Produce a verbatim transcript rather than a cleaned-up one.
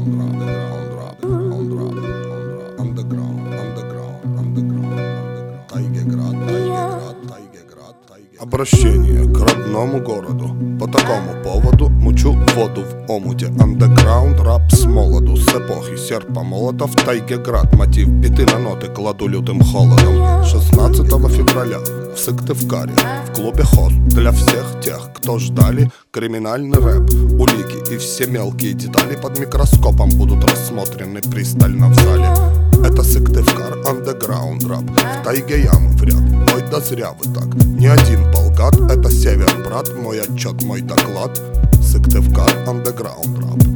Обращение к родному городу. По такому поводу мучу воду в омуте. Андеграунд, рап с молоду. С эпохи серпа молота в тайге град. Мотив биты на ноты кладу лютым холодом. шестнадцатого февраля в Сыктывкаре в клубе хост для всех тех, кто ждали криминальный рэп. Улики и все мелкие детали под микроскопом будут рассмотрены пристально в зале. Это Сыктывкар, андеграунд рап. В тайге ямы в ряд. Ой, да зря вы так. Не один полгад, это север, брат. Мой отчет, мой доклад. Сыктывкар, андеграунд рап.